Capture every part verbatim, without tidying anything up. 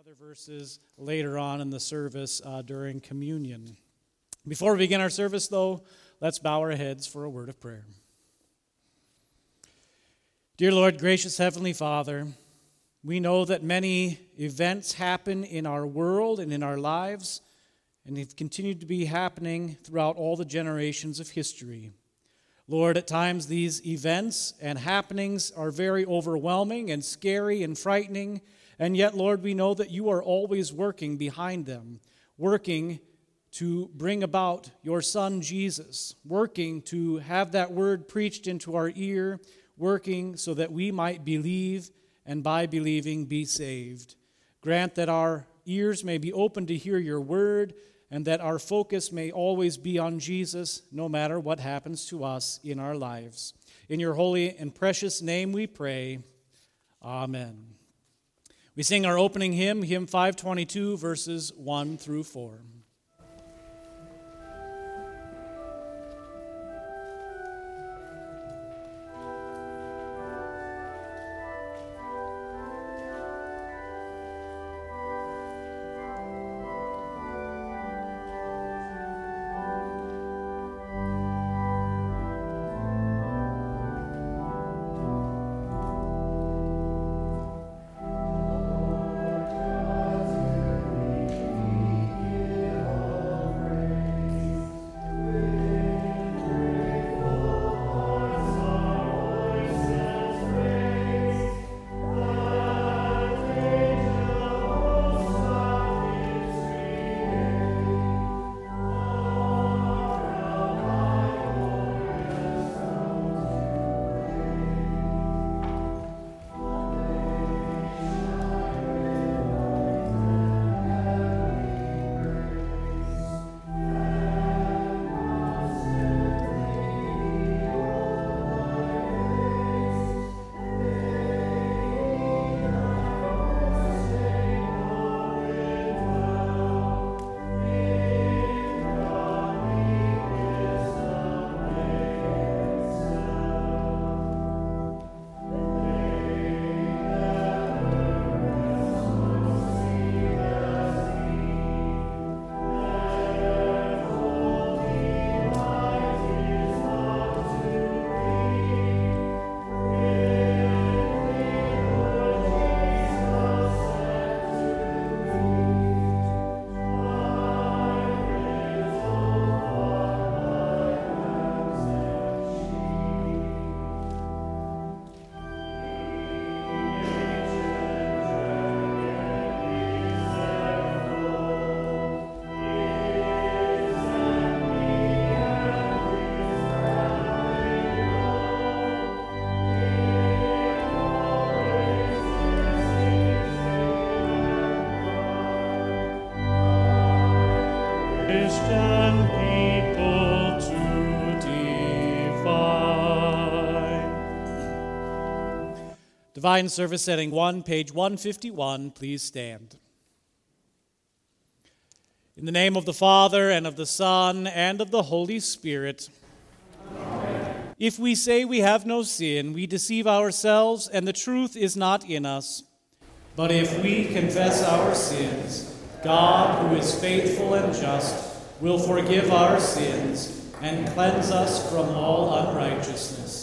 other verses later on in the service uh, during communion. Before we begin our service, though, let's bow our heads for a word of prayer. Dear Lord, gracious Heavenly Father, we know that many events happen in our world and in our lives, and have continued to be happening throughout all the generations of history. Lord, at times these events and happenings are very overwhelming and scary and frightening, and yet, Lord, we know that you are always working behind them, working to bring about your Son, Jesus, working to have that word preached into our ear, working so that we might believe and by believing be saved. Grant that our ears may be open to hear your word, and that our focus may always be on Jesus, no matter what happens to us in our lives. In your holy and precious name we pray. Amen. We sing our opening hymn, hymn five twenty-two, verses one through four. Divine Service Setting one, page one fifty-one, please stand. In the name of the Father, and of the Son, and of the Holy Spirit. Amen. If we say we have no sin, we deceive ourselves, and the truth is not in us. But if we confess our sins, God, who is faithful and just, will forgive our sins and cleanse us from all unrighteousness.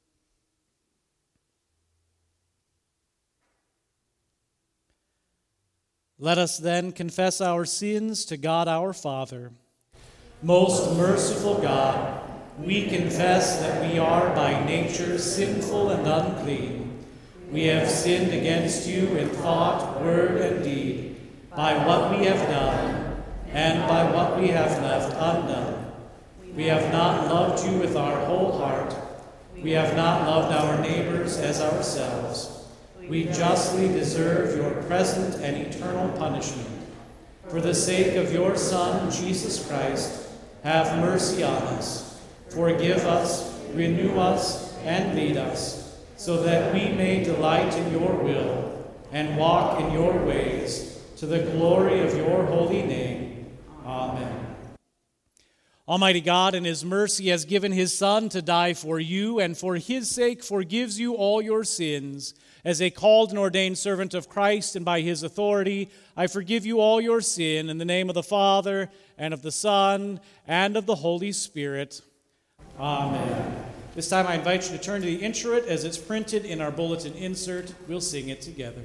Let us then confess our sins to God our Father. Most merciful God, we confess that we are by nature sinful and unclean. We have sinned against you in thought, word, and deed, by what we have done and by what we have left undone. We have not loved you with our whole heart. We have not loved our neighbors as ourselves. We justly deserve your present and eternal punishment. For the sake of your Son, Jesus Christ, have mercy on us. Forgive us, renew us, and lead us, so that we may delight in your will and walk in your ways, to the glory of your holy name. Amen. Almighty God, in his mercy, has given his Son to die for you, and for his sake forgives you all your sins. As a called and ordained servant of Christ, and by his authority, I forgive you all your sin in the name of the Father, and of the Son, and of the Holy Spirit. Amen. This time I invite you to turn to the introit as it's printed in our bulletin insert. We'll sing it together.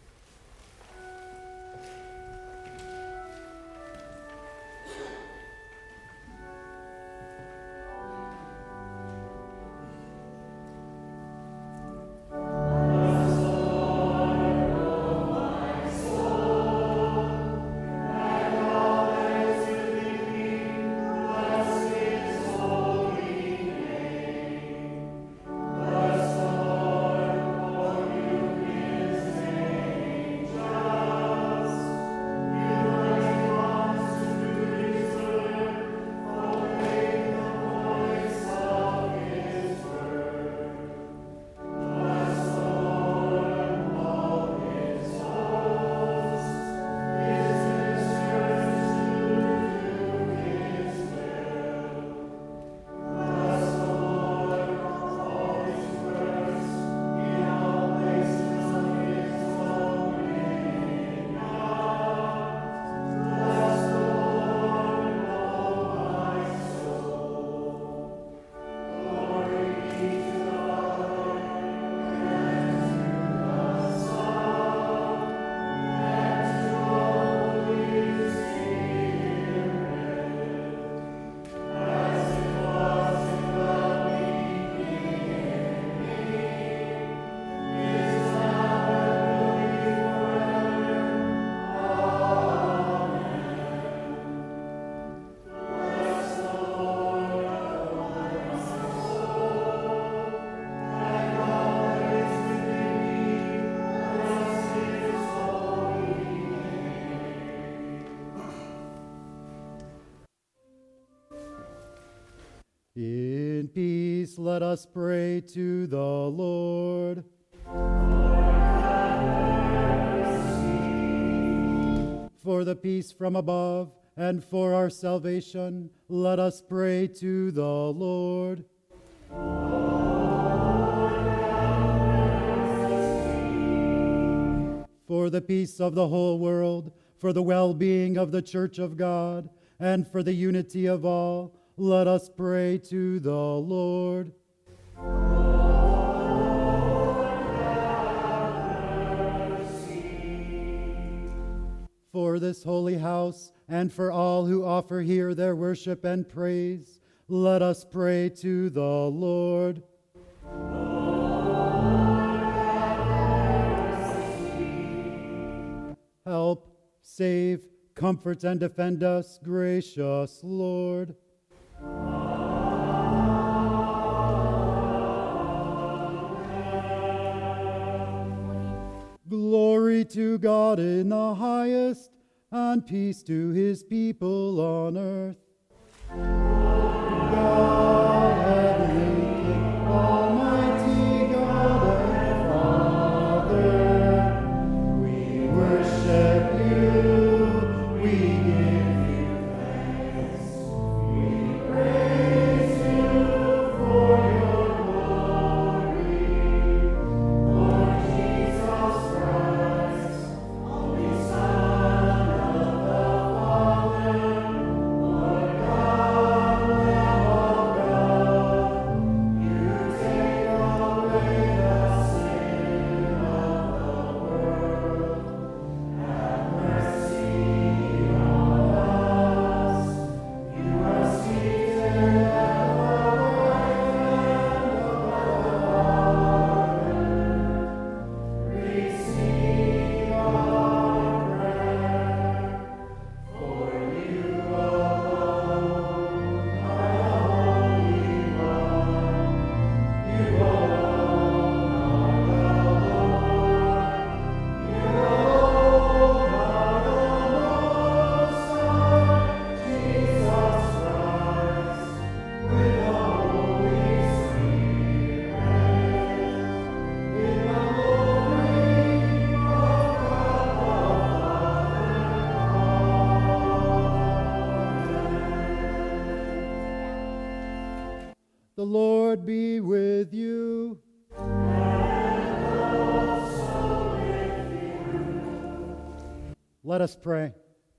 In peace, let us pray to the Lord. For the peace from above and for our salvation, let us pray to the Lord. For the peace of the whole world, for the well-being of the Church of God, and for the unity of all, let us pray to the Lord. For this holy house, and for all who offer here their worship and praise, let us pray to the Lord. Help, save, comfort, and defend us, gracious Lord. Glory to God in the highest, and peace to his people on earth. God, heavenly King, almighty God and Father, we worship you, we give you thanks, we praise you for your glory, Lord Jesus Christ, only Son of the Father, Lord God, Lamb of God, you take away the sin of the world. Have mercy on The Lord be with you. And also with you. Let us pray.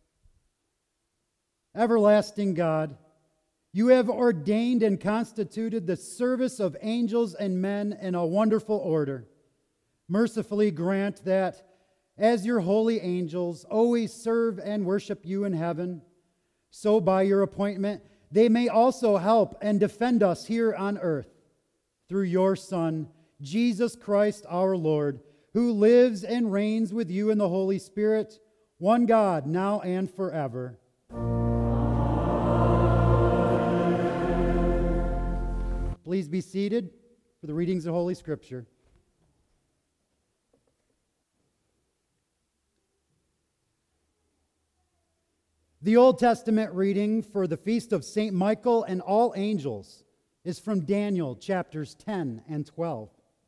Everlasting God, you have ordained and constituted the service of angels and men in a wonderful order. Mercifully grant that, as your holy angels always serve and worship you in heaven, so by your appointment they may also help and defend us here on earth. Through your Son, Jesus Christ our Lord, who lives and reigns with you in the Holy Spirit, one God, now and forever. Please be seated for the readings of Holy Scripture. The Old Testament reading for the feast of Saint Michael and all angels is from Daniel chapters ten and twelve.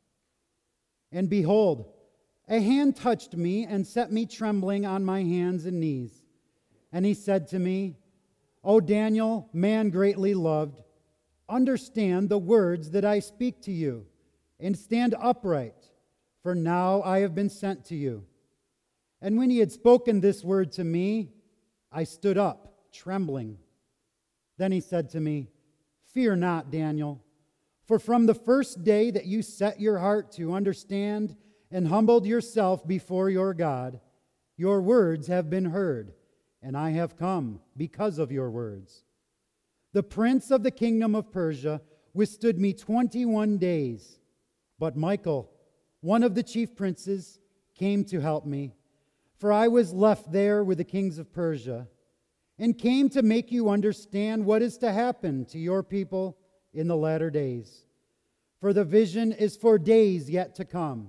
And behold, a hand touched me and set me trembling on my hands and knees. And he said to me, O Daniel, man greatly loved, understand the words that I speak to you, and stand upright, for now I have been sent to you. And when he had spoken this word to me, I stood up, trembling. Then he said to me, Fear not, Daniel, for from the first day that you set your heart to understand and humbled yourself before your God, your words have been heard, and I have come because of your words. The prince of the kingdom of Persia withstood me twenty-one days, but Michael, one of the chief princes, came to help me. For I was left there with the kings of Persia, and came to make you understand what is to happen to your people in the latter days. For the vision is for days yet to come.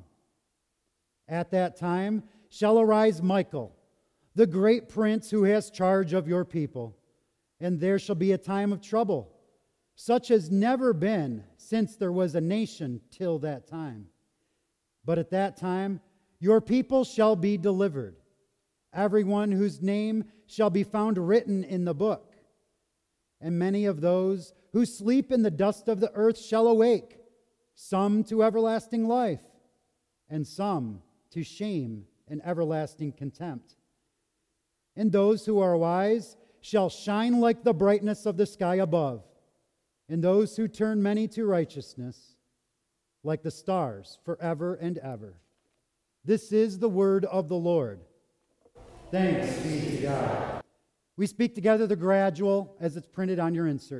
At that time shall arise Michael, the great prince who has charge of your people, and there shall be a time of trouble, such as never been since there was a nation till that time. But at that time your people shall be delivered, everyone whose name shall be found written in the book. And many of those who sleep in the dust of the earth shall awake, some to everlasting life, and some to shame and everlasting contempt. And those who are wise shall shine like the brightness of the sky above, and those who turn many to righteousness like the stars forever and ever. This is the word of the Lord. Thanks be to God. We speak together the gradual as it's printed on your insert.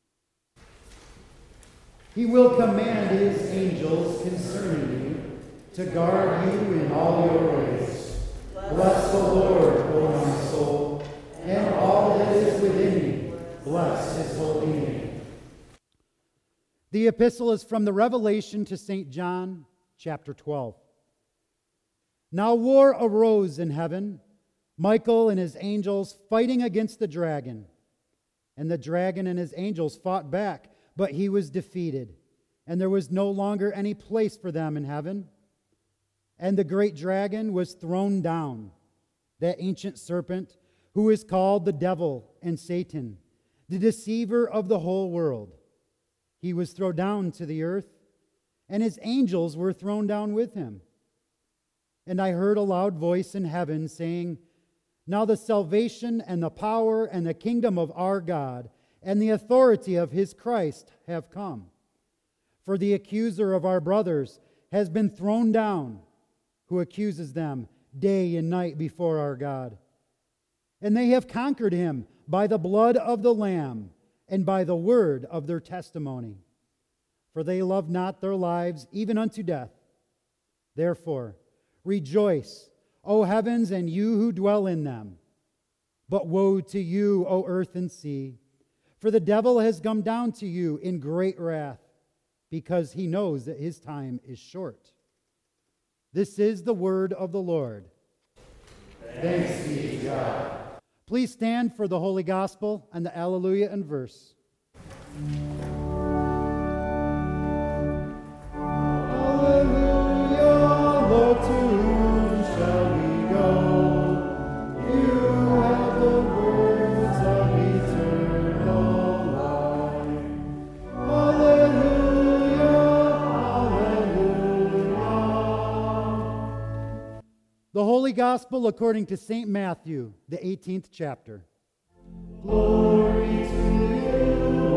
He will command his angels concerning you to guard you in all your ways. Bless the Lord, O my soul, and all that is within me. Bless his holy name. The epistle is from the Revelation to Saint John, chapter twelve. Now war arose in heaven, Michael and his angels fighting against the dragon. And the dragon and his angels fought back, but he was defeated, and there was no longer any place for them in heaven. And the great dragon was thrown down, that ancient serpent who is called the devil and Satan, the deceiver of the whole world. He was thrown down to the earth, and his angels were thrown down with him. And I heard a loud voice in heaven saying, Now the salvation and the power and the kingdom of our God and the authority of his Christ have come. For the accuser of our brothers has been thrown down, who accuses them day and night before our God. And they have conquered him by the blood of the Lamb and by the word of their testimony. For they loved not their lives even unto death. Therefore, rejoice, O heavens, and you who dwell in them. But woe to you, O earth and sea, for the devil has come down to you in great wrath, because he knows that his time is short. This is the word of the Lord. Thanks be to God. Please stand for the Holy Gospel and the Alleluia and verse. Alleluia, Lord, to whom shall we go? You have the words of eternal life. Alleluia. Gospel according to Saint Matthew, the eighteenth chapter. Glory to you,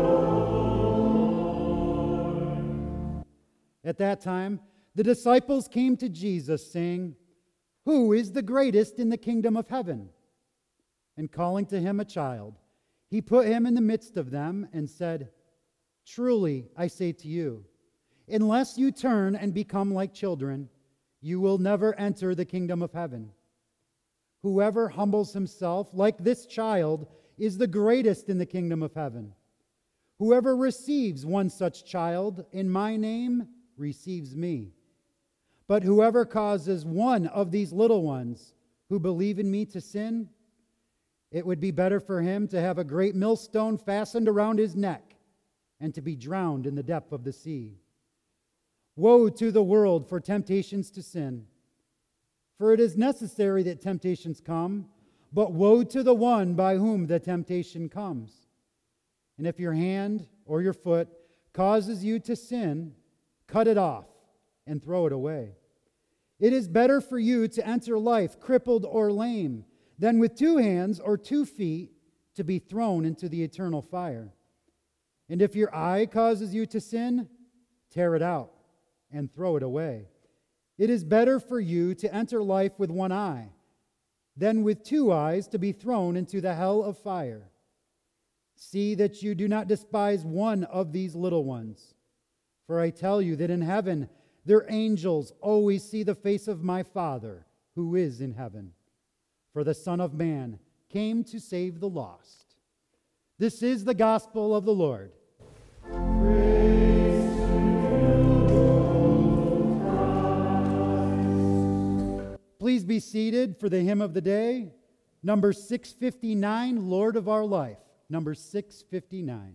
Lord. At that time, the disciples came to Jesus, saying, "Who is the greatest in the kingdom of heaven?" And calling to him a child, he put him in the midst of them and said, "Truly, I say to you, unless you turn and become like children, you will never enter the kingdom of heaven. Whoever humbles himself like this child is the greatest in the kingdom of heaven. Whoever receives one such child in my name receives me. But whoever causes one of these little ones who believe in me to sin, it would be better for him to have a great millstone fastened around his neck and to be drowned in the depth of the sea. Woe to the world for temptations to sin! For it is necessary that temptations come, but woe to the one by whom the temptation comes. And if your hand or your foot causes you to sin, cut it off and throw it away. It is better for you to enter life crippled or lame than with two hands or two feet to be thrown into the eternal fire. And if your eye causes you to sin, tear it out and throw it away. It is better for you to enter life with one eye than with two eyes to be thrown into the hell of fire. See that you do not despise one of these little ones. For I tell you that in heaven their angels always see the face of my Father who is in heaven. For the Son of Man came to save the lost. This is the gospel of the Lord. Praise to you, Lord Christ. Please be seated for the hymn of the day, number six fifty-nine, Lord of Our Life. Number six fifty-nine.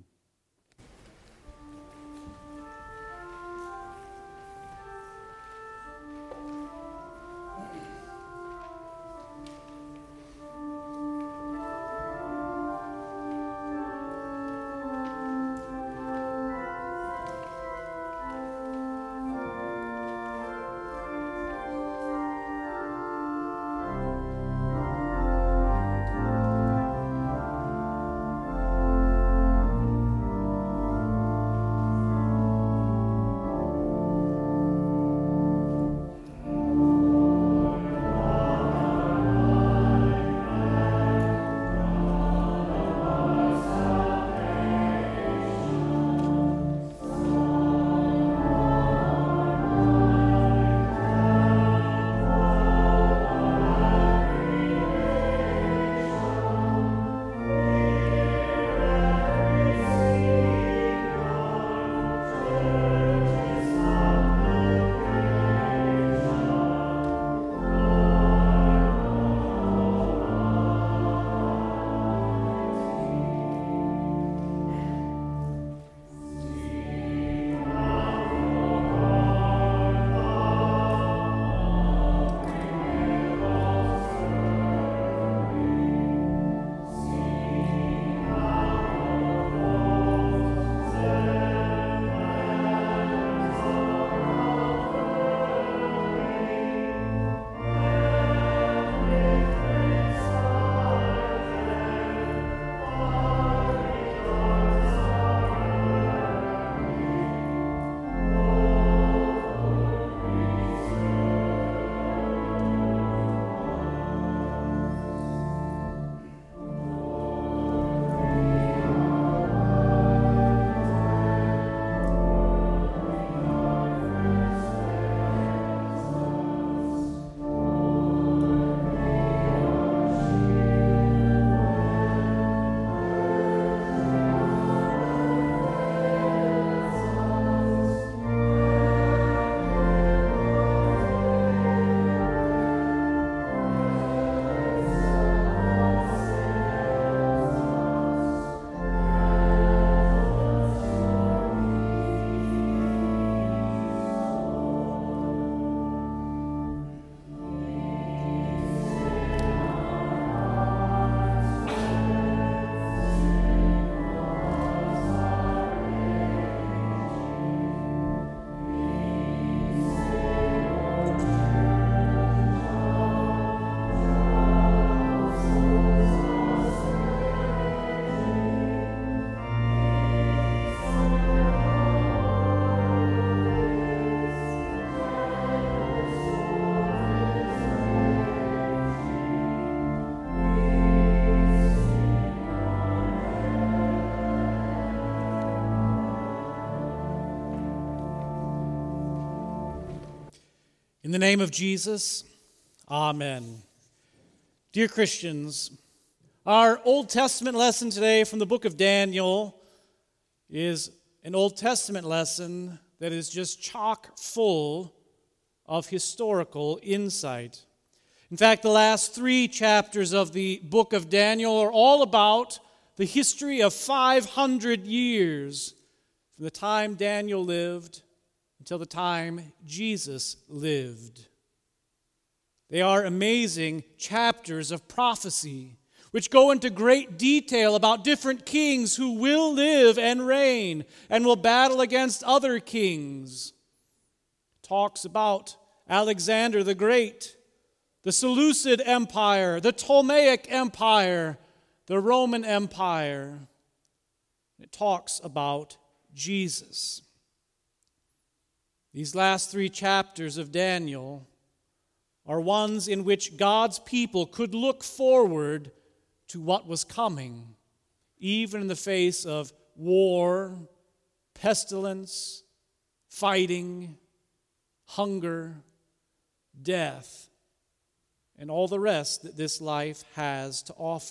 In the name of Jesus, amen. Dear Christians, our Old Testament lesson today from the book of Daniel is an Old Testament lesson that is just chock full of historical insight. In fact, the last three chapters of the book of Daniel are all about the history of five hundred years from the time Daniel lived until the time Jesus lived. They are amazing chapters of prophecy, which go into great detail about different kings who will live and reign and will battle against other kings. It talks about Alexander the Great, the Seleucid Empire, the Ptolemaic Empire, the Roman Empire. It talks about Jesus. These last three chapters of Daniel are ones in which God's people could look forward to what was coming, even in the face of war, pestilence, fighting, hunger, death, and all the rest that this life has to offer.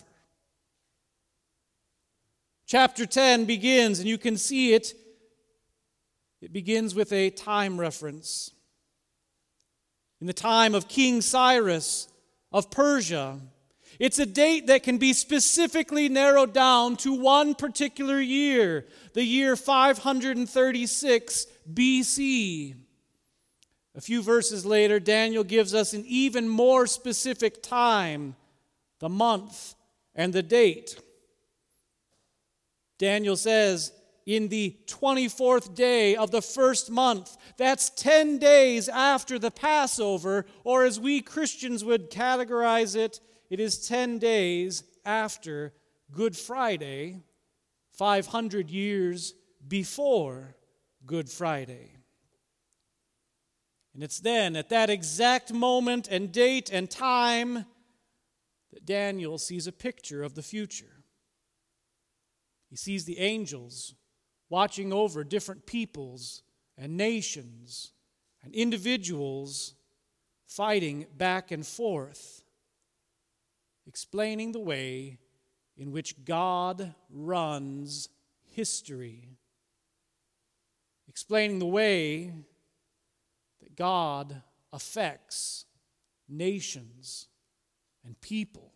Chapter ten begins, and you can see it. It begins with a time reference. In the time of King Cyrus of Persia, it's a date that can be specifically narrowed down to one particular year, the year five hundred thirty-six B C. A few verses later, Daniel gives us an even more specific time, the month and the date. Daniel says, in the twenty-fourth day of the first month, that's ten days after the Passover, or as we Christians would categorize it, it is ten days after Good Friday, five hundred years before Good Friday. And it's then, at that exact moment and date and time, that Daniel sees a picture of the future. He sees the angels watching over different peoples and nations and individuals fighting back and forth, explaining the way in which God runs history, explaining the way that God affects nations and people.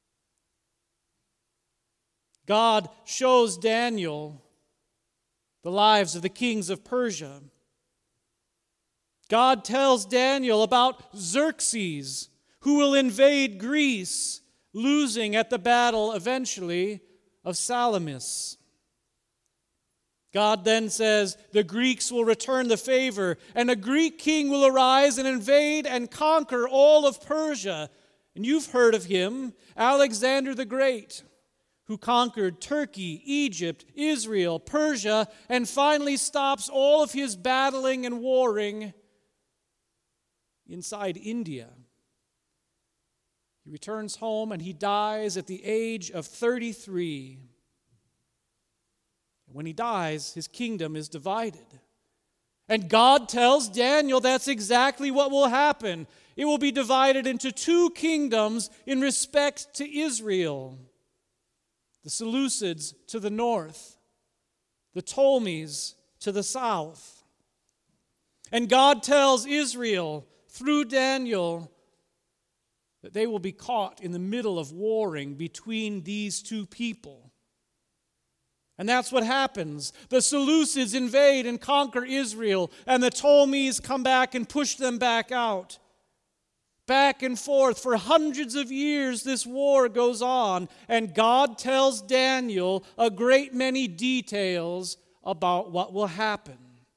God shows Daniel the lives of the kings of Persia. God tells Daniel about Xerxes, who will invade Greece, losing at the battle eventually of Salamis. God then says the Greeks will return the favor, and a Greek king will arise and invade and conquer all of Persia. And you've heard of him, Alexander the Great, who conquered Turkey, Egypt, Israel, Persia, and finally stops all of his battling and warring inside India. He returns home and he dies at the age of thirty-three. When he dies, his kingdom is divided. And God tells Daniel that's exactly what will happen. It will be divided into two kingdoms in respect to Israel. The Seleucids to the north, the Ptolemies to the south. And God tells Israel through Daniel that they will be caught in the middle of warring between these two people. And that's what happens. The Seleucids invade and conquer Israel, and the Ptolemies come back and push them back out. Back and forth for hundreds of years, this war goes on, and God tells Daniel a great many details about what will happen.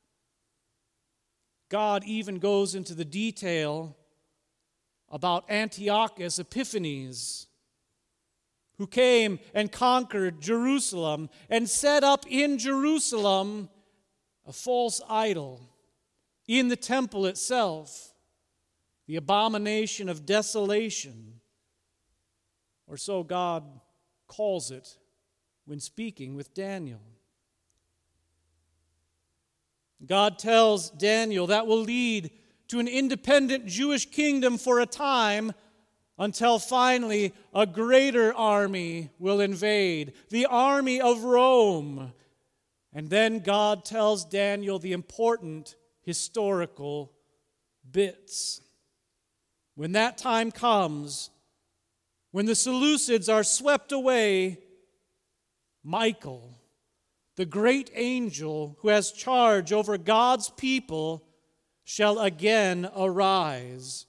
God even goes into the detail about Antiochus Epiphanes, who came and conquered Jerusalem and set up in Jerusalem a false idol in the temple itself, the abomination of desolation, or so God calls it when speaking with Daniel. God tells Daniel that will lead to an independent Jewish kingdom for a time, until finally a greater army will invade, the army of Rome. And then God tells Daniel the important historical bits. When that time comes, when the Seleucids are swept away, Michael, the great angel who has charge over God's people, shall again arise.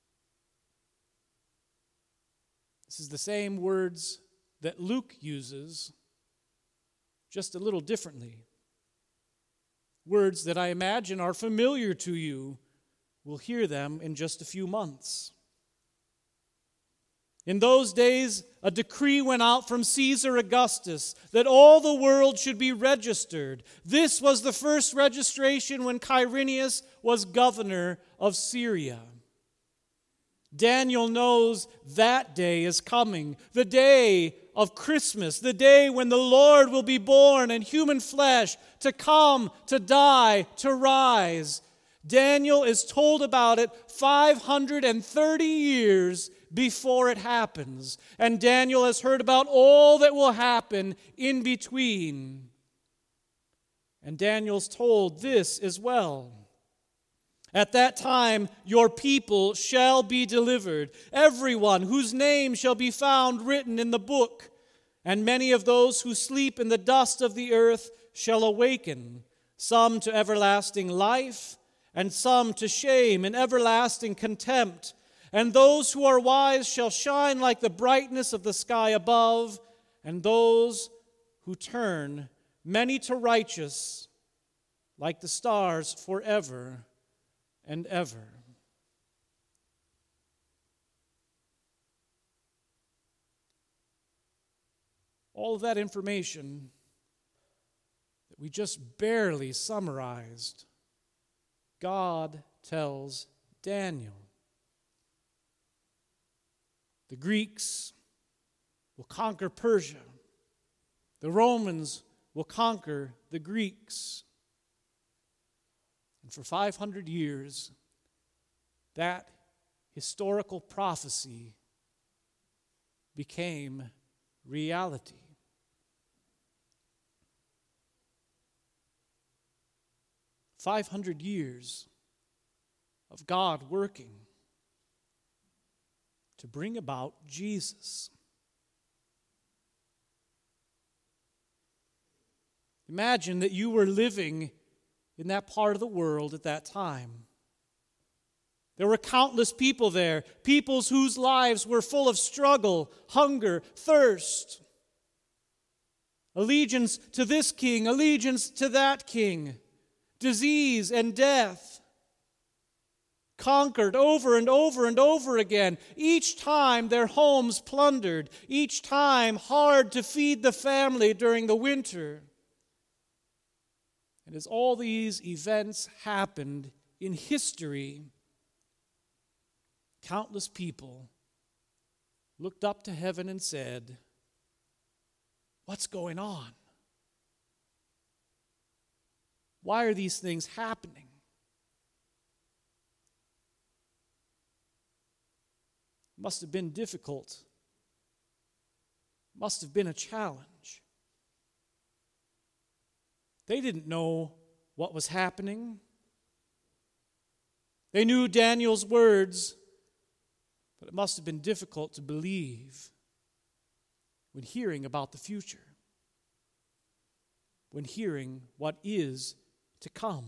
This is the same words that Luke uses, just a little differently. Words that I imagine are familiar to you. We'll hear them in just a few months. In those days, a decree went out from Caesar Augustus that all the world should be registered. This was the first registration when Quirinius was governor of Syria. Daniel knows that day is coming, the day of Christmas, the day when the Lord will be born in human flesh, to come, to die, to rise. Daniel is told about it five hundred thirty years before it happens. And Daniel has heard about all that will happen in between. And Daniel's told this as well. At that time, your people shall be delivered, everyone whose name shall be found written in the book. And many of those who sleep in the dust of the earth shall awaken, some to everlasting life, and some to shame and everlasting contempt. And those who are wise shall shine like the brightness of the sky above, and those who turn many to righteous like the stars forever and ever. All of that information that we just barely summarized, God tells Daniel. The Greeks will conquer Persia. The Romans will conquer the Greeks. And for five hundred years, that historical prophecy became reality. five hundred years of God working to bring about Jesus. Imagine that you were living in that part of the world at that time. There were countless people there, peoples whose lives were full of struggle, hunger, thirst, allegiance to this king, allegiance to that king, disease and death, conquered over and over and over again, each time their homes plundered, each time hard to feed the family during the winter. And as all these events happened in history, countless people looked up to heaven and said, "What's going on? Why are these things happening?" It must have been difficult. It must have been a challenge. They didn't know what was happening. They knew Daniel's words, but it must have been difficult to believe when hearing about the future, when hearing what is to come.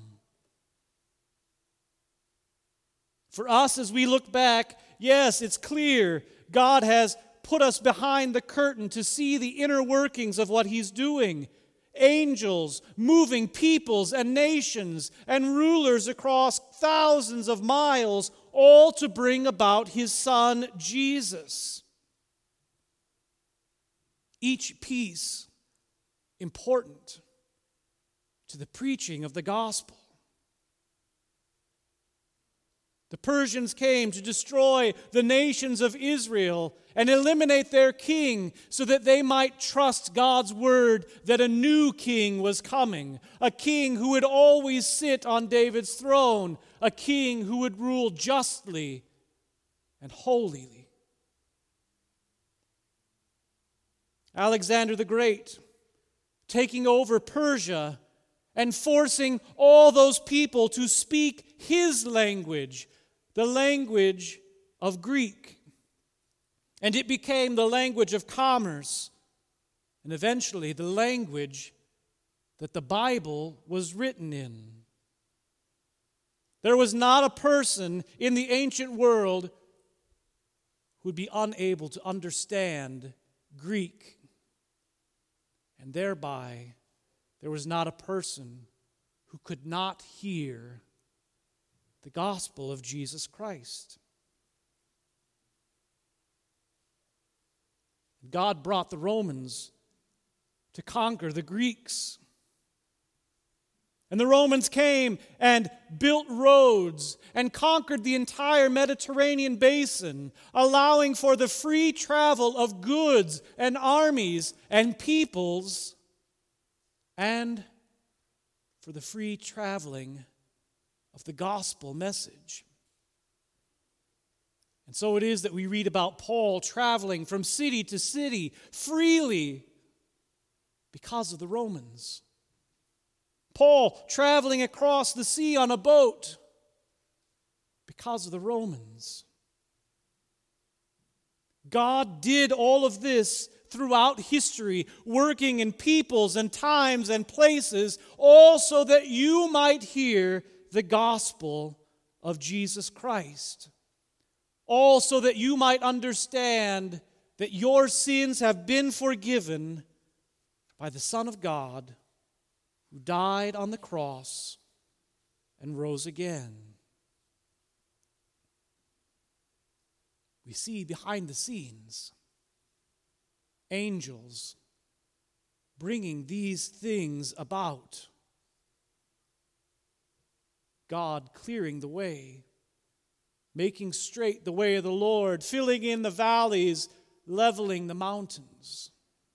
For us, as we look back, yes, it's clear God has put us behind the curtain to see the inner workings of what He's doing. Angels moving peoples and nations and rulers across thousands of miles, all to bring about His Son, Jesus. Each piece important to the preaching of the gospel. The Persians came to destroy the nations of Israel and eliminate their king so that they might trust God's word that a new king was coming, a king who would always sit on David's throne, a king who would rule justly and holily. Alexander the Great, taking over Persia and forcing all those people to speak his language, the language of Greek. And it became the language of commerce, and eventually the language that the Bible was written in. There was not a person in the ancient world who would be unable to understand Greek. And thereby, there was not a person who could not hear the gospel of Jesus Christ. God brought the Romans to conquer the Greeks. And the Romans came and built roads and conquered the entire Mediterranean basin, allowing for the free travel of goods and armies and peoples, and for the free traveling of the gospel message. And so it is that we read about Paul traveling from city to city freely because of the Romans. Paul traveling across the sea on a boat because of the Romans. God did all of this throughout history, working in peoples and times and places, all so that you might hear the gospel of Jesus Christ. All so that you might understand that your sins have been forgiven by the Son of God, who died on the cross and rose again. We see behind the scenes angels bringing these things about. God clearing the way, making straight the way of the Lord, filling in the valleys, leveling the mountains.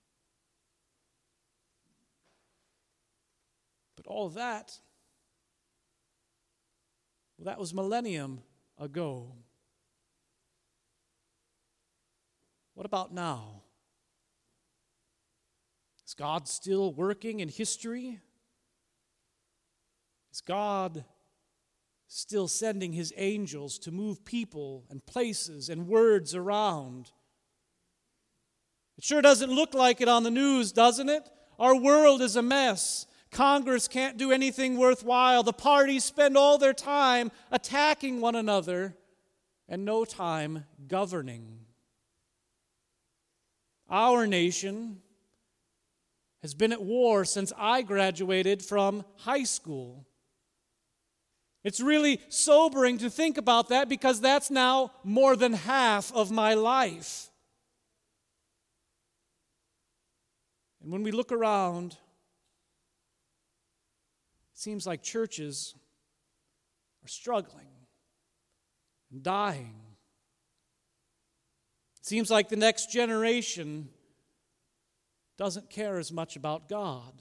But all of that, well, that was millennium ago. What about now? Is God still working in history? Is God still sending his angels to move people and places and words around? It sure doesn't look like it on the news, doesn't it? Our world is a mess. Congress can't do anything worthwhile. The parties spend all their time attacking one another and no time governing. Our nation has been at war since I graduated from high school. It's really sobering to think about that because that's now more than half of my life. And when we look around, it seems like churches are struggling and dying. It seems like the next generation doesn't care as much about God.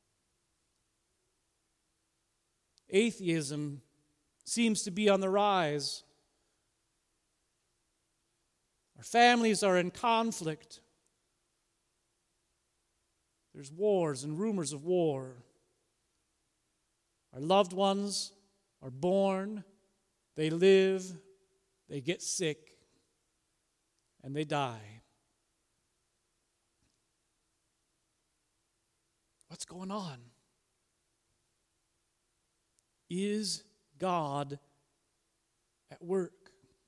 Atheism seems to be on the rise. Our families are in conflict. There's wars and rumors of war. Our loved ones are born, they live, they get sick, and they die. What's going on? Is God at work?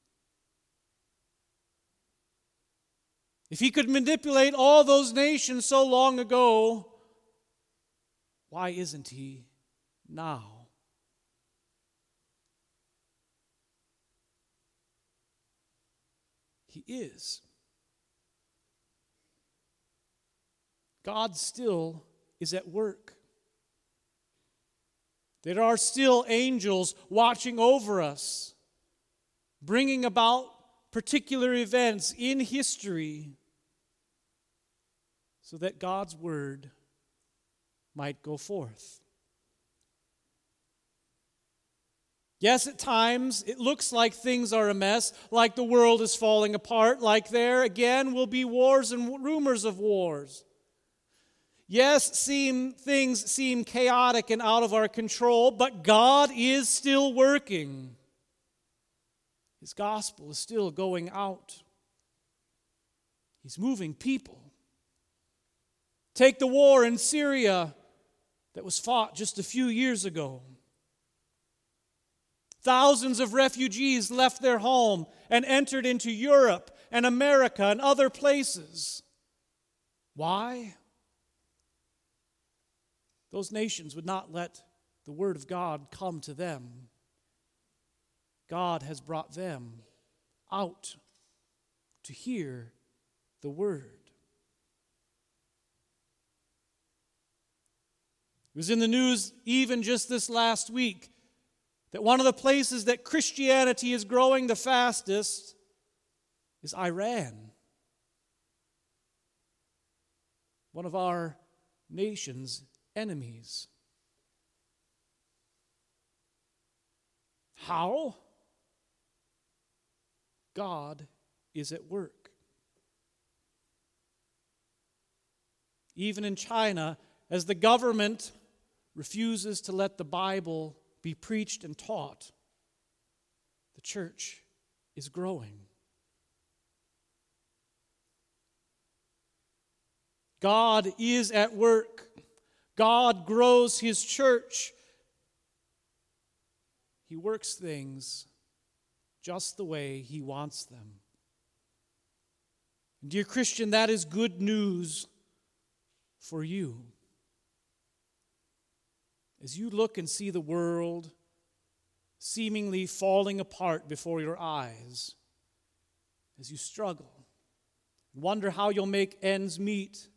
If he could manipulate all those nations so long ago, why isn't he now? He is. God still is at work. There are still angels watching over us. bringing about particular events in history so that God's word might go forth. Yes, at times it looks like things are a mess, like the world is falling apart, like there again will be wars and rumors of wars. Yes, seem, things seem chaotic and out of our control, but God is still working. His gospel is still going out. He's moving people. Take the war in Syria that was fought just a few years ago. Thousands of refugees left their home and entered into Europe and America and other places. Why? Those nations would not let the word of God come to them. God has brought them out to hear the word. It was in the news even just this last week that one of the places that Christianity is growing the fastest is Iran. One of our nation's enemies. How? God is at work. Even in China, as the government refuses to let the Bible be preached and taught, the church is growing. God is at work. God grows His church. He works things just the way He wants them. Dear Christian, that is good news for you. As you look and see the world seemingly falling apart before your eyes, as you struggle, wonder how you'll make ends meet,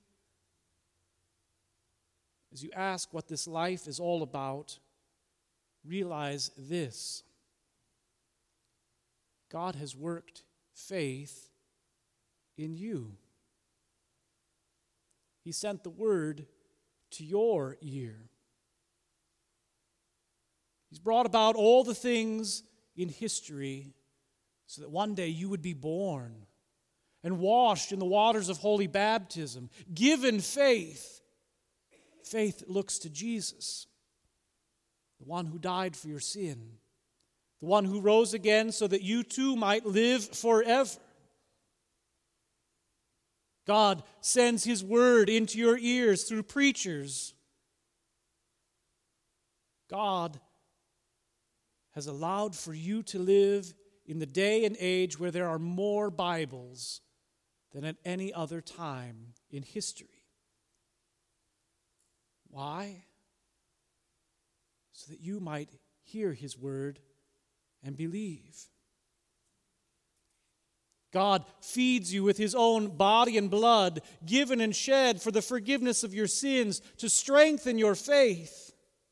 as you ask what this life is all about, realize this: God has worked faith in you. He sent the word to your ear. He's brought about all the things in history so that one day you would be born and washed in the waters of holy baptism, given faith. Faith that looks to Jesus, the one who died for your sin, the one who rose again so that you too might live forever. God sends His word into your ears through preachers. God has allowed for you to live in the day and age where there are more Bibles than at any other time in history. Why? So that you might hear His word and believe. God feeds you with His own body and blood, given and shed for the forgiveness of your sins, to strengthen your faith.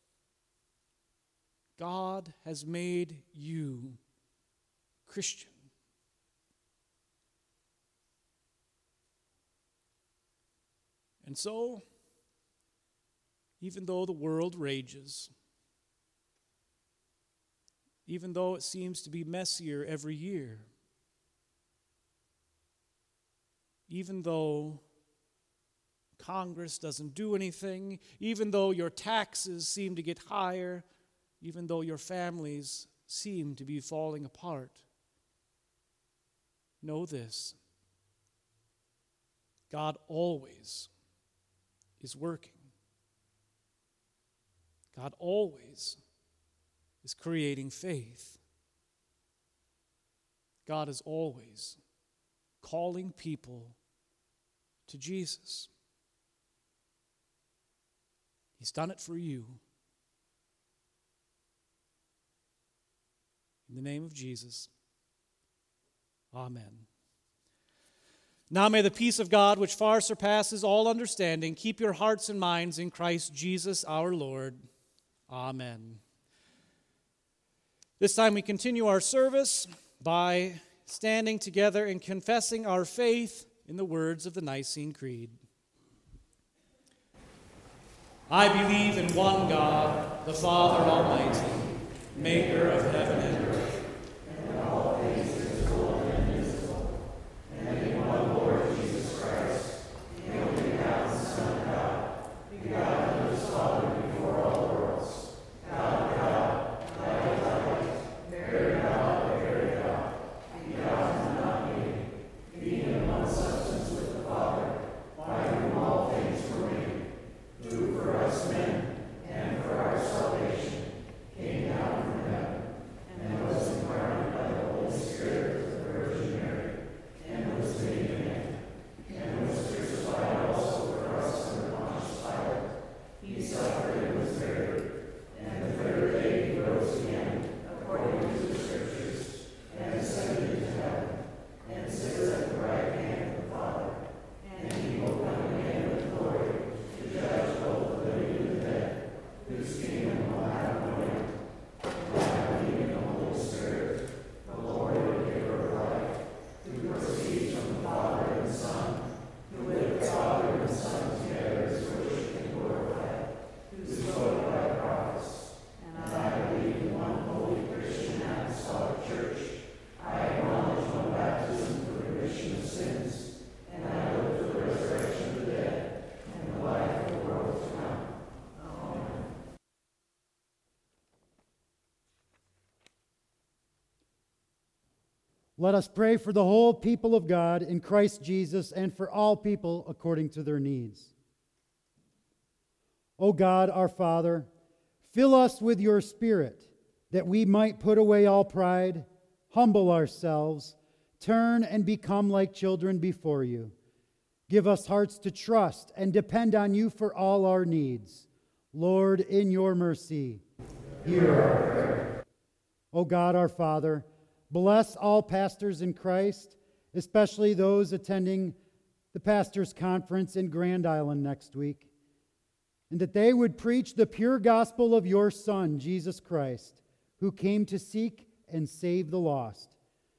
God has made you Christian. And so, even though the world rages, even though it seems to be messier every year, even though Congress doesn't do anything, even though your taxes seem to get higher, even though your families seem to be falling apart, know this: God always is working. God always is creating faith. God is always calling people to Jesus. He's done it for you. In the name of Jesus, amen. Now may the peace of God, which far surpasses all understanding, keep your hearts and minds in Christ Jesus our Lord. Amen. This time we continue our service by standing together and confessing our faith in the words of the Nicene Creed. I believe in one God, the Father Almighty, maker of heaven and earth, and all things visible and invisible, and in one Lord Jesus Christ, the only begotten Son of God, begotten of his Father before all worlds, God of God, light of light, very God of very God, begotten and not made, being in one substance with the Father, by whom all things were made, who for us men and for our salvation came down from heaven, and was incarnate by the Holy Spirit of the Virgin Mary, and was made a man, and was crucified also for us under Pontius Pilate. He suffered and was buried, and the third day he rose again, according to the Scriptures, and ascended into heaven, and sits at the right hand of the Father, and he will come again with glory to judge both the living and the dead, whose kingdom will have no end. And I believe in the Holy Spirit, the Lord and giver of life, who proceeds from the Father and the Son, who with the Father and the Son together is worshipped and glorified, who spoke by the prophets. And I believe in one holy Christian apostolic church. I acknowledge one baptism for the remission of sins, and I hope for the resurrection of the dead and the life of the world to come. Amen. Let us pray for the whole people of God in Christ Jesus and for all people according to their needs. O God, our Father, fill us with your Spirit, that we might put away all pride, humble ourselves, turn and become like children before you. Give us hearts to trust and depend on you for all our needs. Lord, in your mercy, hear our prayer. O God, our Father, bless all pastors in Christ, especially those attending the Pastors' Conference in Grand Island next week, and that they would preach the pure gospel of your Son, Jesus Christ, who came to seek and save the lost.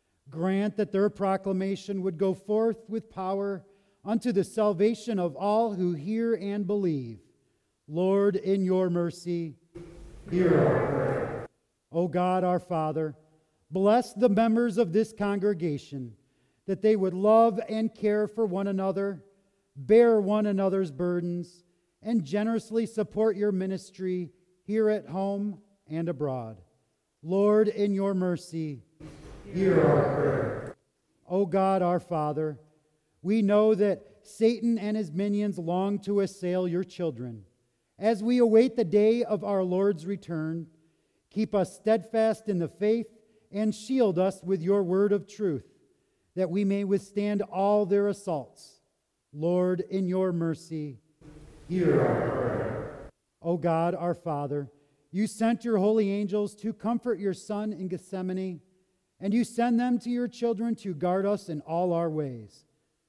Grant that their proclamation would go forth with power unto the salvation of all who hear and believe. Lord, in your mercy, hear our prayer. O God, our Father, bless the members of this congregation, that they would love and care for one another, bear one another's burdens, and generously support your ministry here at home and abroad. Lord, in your mercy, hear our prayer. O God, our Father, we know that Satan and his minions long to assail your children. As we await the day of our Lord's return, keep us steadfast in the faith and shield us with your word of truth, that we may withstand all their assaults. Lord, in your mercy, hear our prayer. O God, our Father, you sent your holy angels to comfort your Son in Gethsemane, and you send them to your children to guard us in all our ways.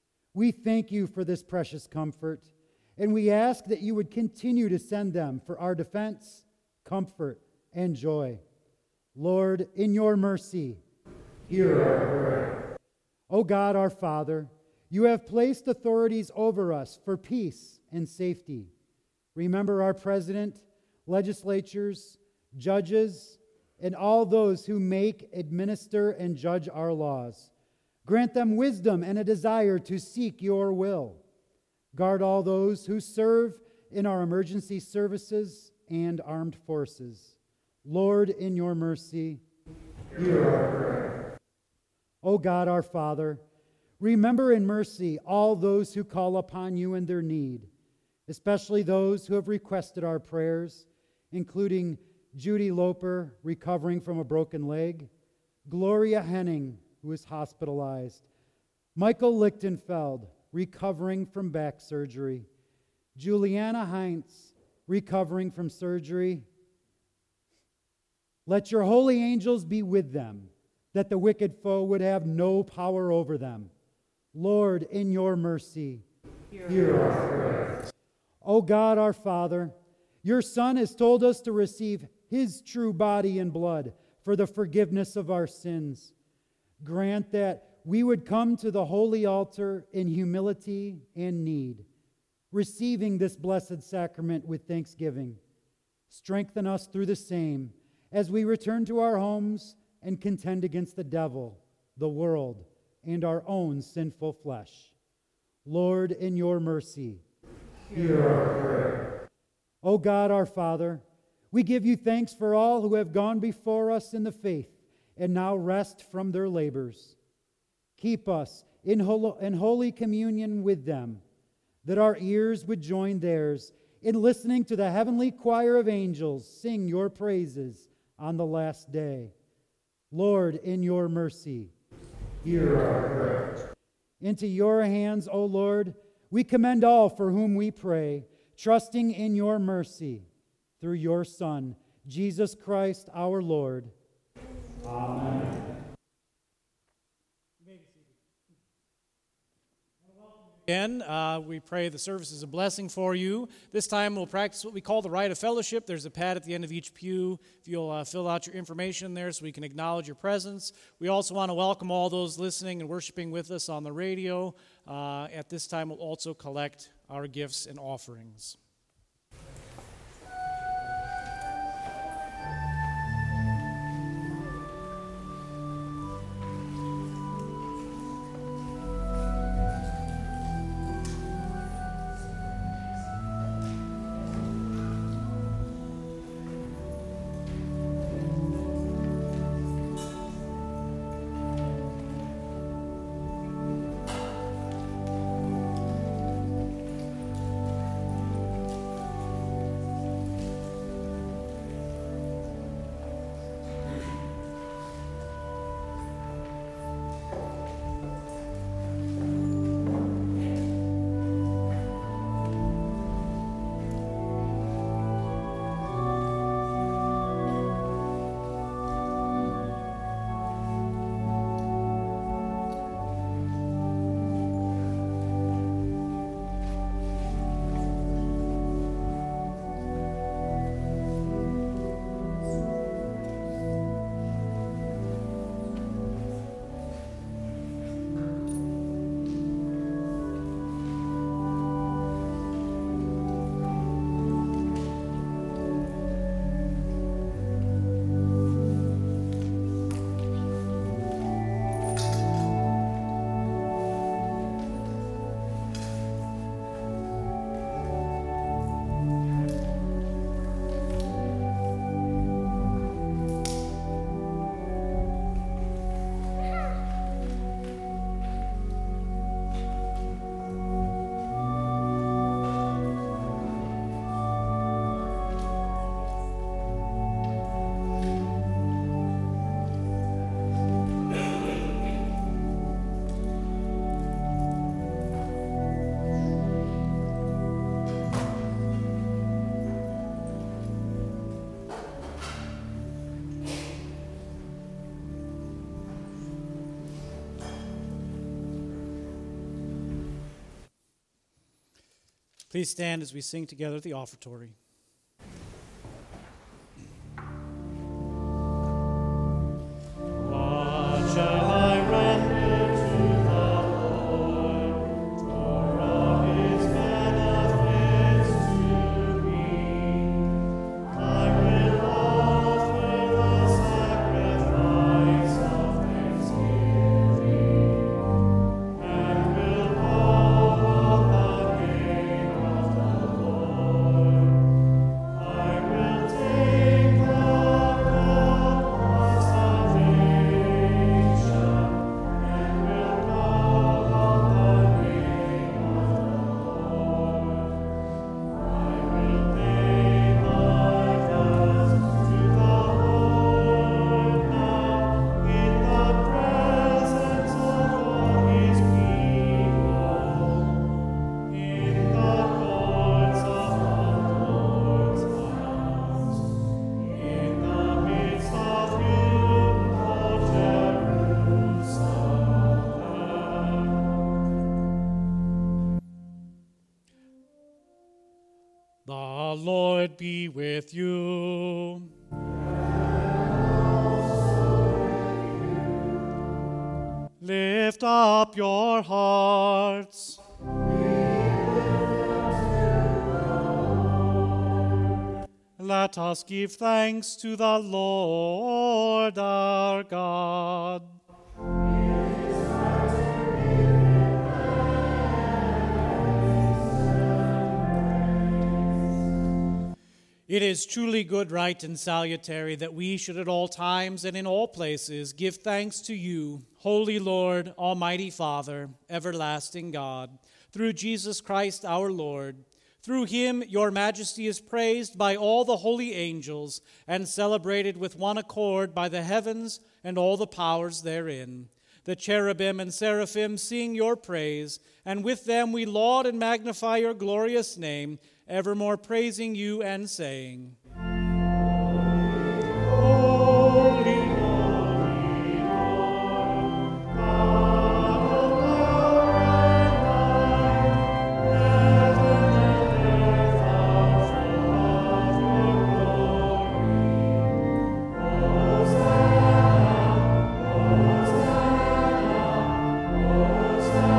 We thank you for this precious comfort, and we ask that you would continue to send them for our defense, comfort, and joy. Lord, in your mercy, hear our prayer. O God, our Father, you have placed authorities over us for peace and safety. Remember our president, legislatures, judges, and all those who make, administer, and judge our laws. Grant them wisdom and a desire to seek your will. Guard all those who serve in our emergency services and armed forces. Lord, in your mercy, hear our prayer. O God, our Father, remember in mercy all those who call upon you in their need, especially those who have requested our prayers, including Judy Loper, recovering from a broken leg, Gloria Henning, who is hospitalized, Michael Lichtenfeld, recovering from back surgery, Juliana Heinz, recovering from surgery. Let your holy angels be with them, that the wicked foe would have no power over them. Lord, in your mercy, hear our prayer. O God, our Father, your Son has told us to receive his true body and blood for the forgiveness of our sins. grant that we would come to the holy altar in humility and need, receiving this blessed sacrament with thanksgiving. Strengthen us through the same as we return to our homes and contend against the devil, the world, and our own sinful flesh. Lord, in your mercy, Hear our prayer. O God, our Father, we give you thanks for all who have gone before us in the faith and now rest from their labors. Keep us in hol- in holy communion with them, that our ears would join theirs in listening to the heavenly choir of angels sing your praises on the last day. Lord, in your mercy, Hear our prayer. into your hands, O Lord, we commend all for whom we pray, trusting in your mercy, through your Son, Jesus Christ our Lord. Amen. Again, uh, we pray the service is a blessing for you. This time we'll practice what we call the rite of fellowship. There's a pad at the end of each pew. If you'll uh, fill out your information there so we can acknowledge your presence. We also want to welcome all those listening and worshiping with us on the radio. Uh, at this time, we'll also collect our gifts and offerings. Please stand as we sing together the offertory. What shall I render to the Lord for all his benefits to me? I will offer the sacrifice of thanksgiving, and will call on the name of the Lord. I will take the cup of salvation, and will call on the name of the Lord. I will pay my vows to the Lord now in the presence of all his people, in the courts of the Lord's house, in the midst of beautiful Jerusalem. The Lord be with you. Lift up your hearts. Let us give thanks to the Lord our God. It is truly good, right, and salutary that we should at all times and in all places give thanks to you, Holy Lord, Almighty Father, everlasting God, through Jesus Christ our Lord. Through him your majesty is praised by all the holy angels and celebrated with one accord by the heavens and all the powers therein. The cherubim and seraphim sing your praise, and with them we laud and magnify your glorious name, evermore praising you and saying, Holy, holy, Lord, God of power and might, heaven and earth are full of your glory. Hosanna, Hosanna,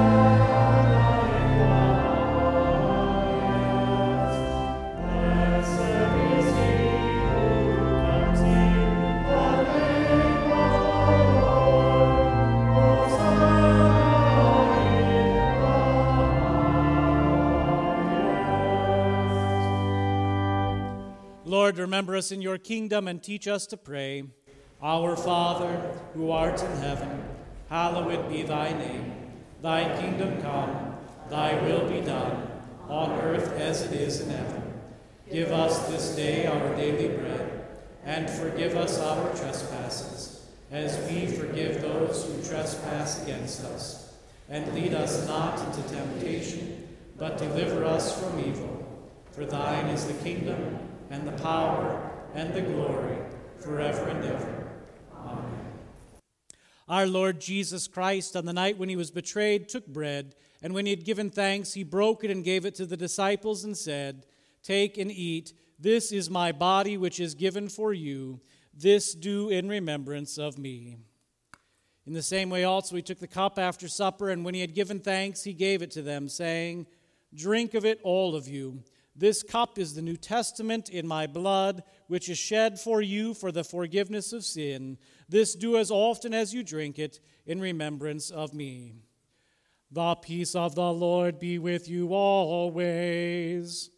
Lord, remember us in your kingdom and teach us to pray. Our Father, who art in heaven, hallowed be thy name. Thy kingdom come, thy will be done, on earth as it is in heaven. Give us this day our daily bread, and forgive us our trespasses, as we forgive those who trespass against us. And lead us not into temptation, but deliver us from evil. For thine is the kingdom, and the power, and the glory, forever and ever. Amen. Our Lord Jesus Christ, on the night when he was betrayed, took bread, and when he had given thanks, he broke it and gave it to the disciples and said, Take and eat. This is my body, which is given for you. This do in remembrance of me. In the same way also he took the cup after supper, and when he had given thanks, he gave it to them, saying, Drink of it, all of you. This cup is the New Testament in my blood, which is shed for you for the forgiveness of sin. This do as often as you drink it in remembrance of me. The peace of the Lord be with you always.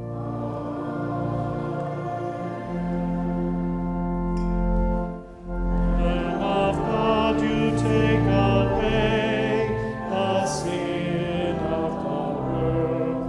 Lamb of God, you take away the sin of the world.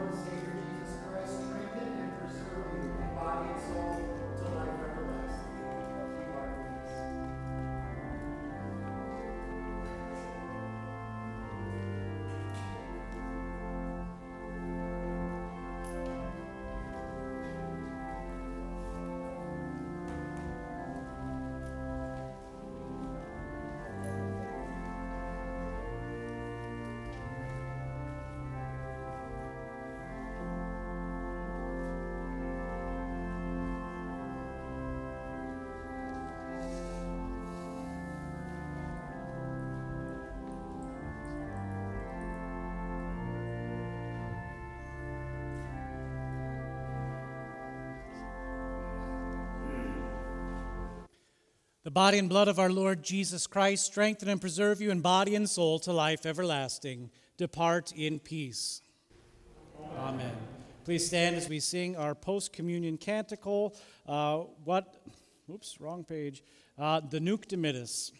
and Savior Jesus Christ strengthen and preserve you in body and soul to life everlasting. You are released. The body and blood of our Lord Jesus Christ strengthen and preserve you in body and soul to life everlasting. Depart in peace. Amen. Please stand as we sing our post-communion canticle. Uh, what? Oops, wrong page. Uh, the Nunc Dimittis.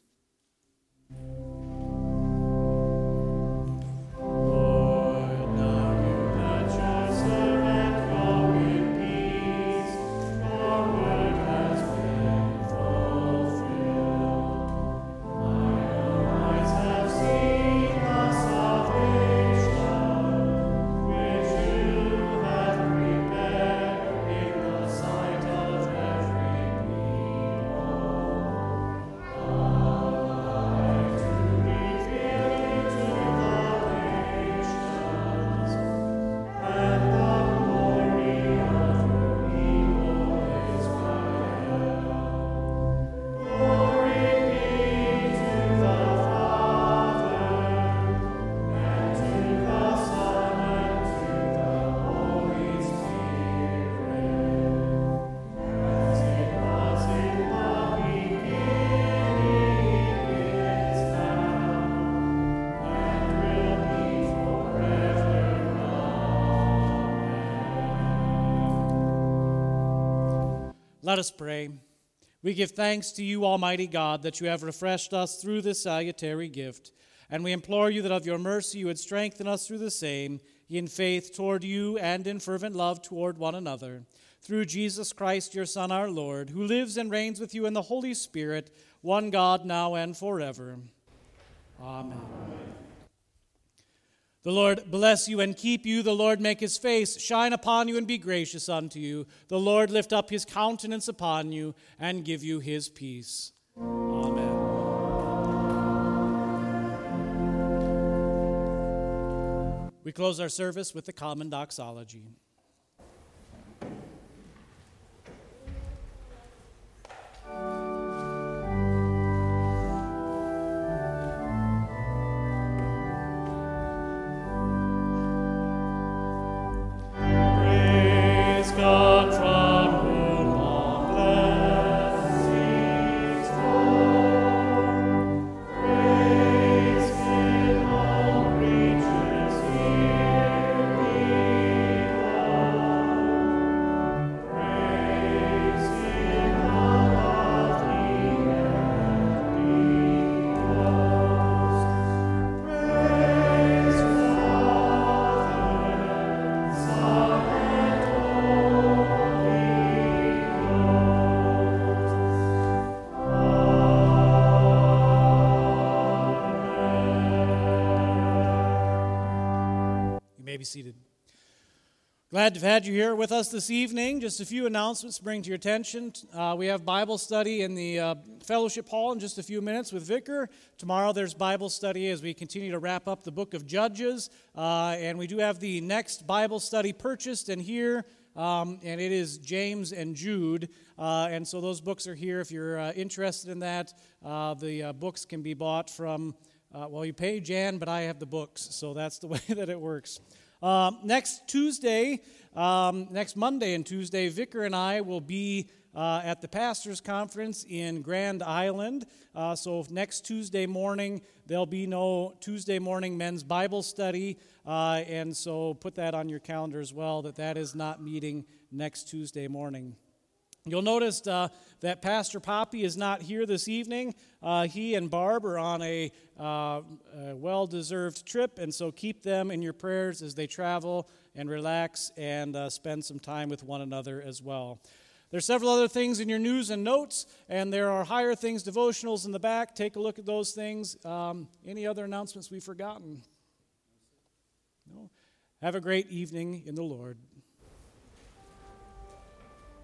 Let us pray. We give thanks to you, Almighty God, that you have refreshed us through this salutary gift, and we implore you that of your mercy you would strengthen us through the same, in faith toward you and in fervent love toward one another. Through Jesus Christ, your Son, our Lord, who lives and reigns with you in the Holy Spirit, one God, now and forever. Amen. The Lord bless you and keep you. The Lord make his face shine upon you and be gracious unto you. The Lord lift up his countenance upon you and give you his peace. Amen. We close our service with the common doxology. God from whom all blessings flow, praise in all creatures here below, praise in all of the heavenly hosts, praise Father, Son, and Be seated. Glad to have had you here with us this evening. Just a few announcements to bring to your attention. Uh, we have Bible study in the uh, fellowship hall in just a few minutes with Vicar. Tomorrow there's Bible study as we continue to wrap up the book of Judges. Uh, and we do have the next Bible study purchased and here, um, and it is James and Jude. Uh, and so those books are here if you're uh, interested in that. Uh, the uh, books can be bought from, uh, well, you pay Jan, but I have the books, so that's the way that it works. Um, next Tuesday, um, next Monday and Tuesday, Vicar and I will be uh, at the Pastors' Conference in Grand Island. Uh, so next Tuesday morning, there'll be no Tuesday morning men's Bible study. Uh, and so put that on your calendar as well, that that is not meeting next Tuesday morning. You'll notice uh, that Pastor Poppy is not here this evening. Uh, he and Barb are on a, uh, a well-deserved trip, and so keep them in your prayers as they travel and relax and uh, spend some time with one another as well. There's several other things in your news and notes, and there are higher things, devotionals in the back. Take a look at those things. Um, any other announcements we've forgotten? No? Have a great evening in the Lord.